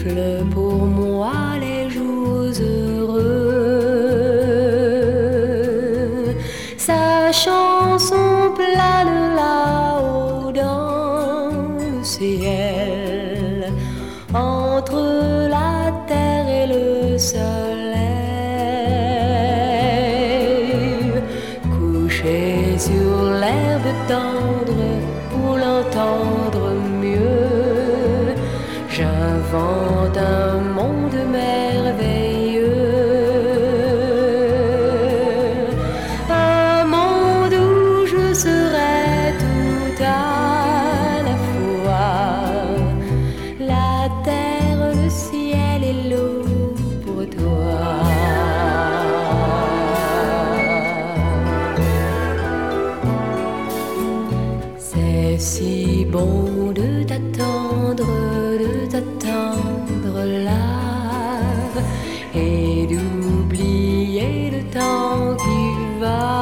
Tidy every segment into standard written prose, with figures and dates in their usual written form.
siffle pour moi les jours heureux. Sa chanson plane là-haut dans le ciel, entre la terre et le soleil. Couché sur l'herbe tendre pour l'entendre mieux, j'invente un monde merveilleux, un monde où je serai tout à la fois, la terre, le ciel et l'eau pour toi. C'est si bon de t'attendre là, et d'oublier le temps qui va,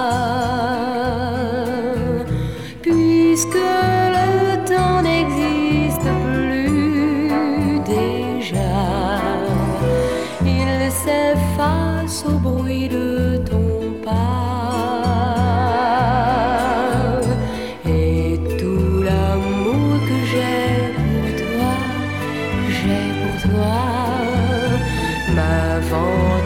puisque le temps n'existe plus déjà. Il s'efface au bruit de ton pas, et tout l'amour que j'ai pour toi, m'invente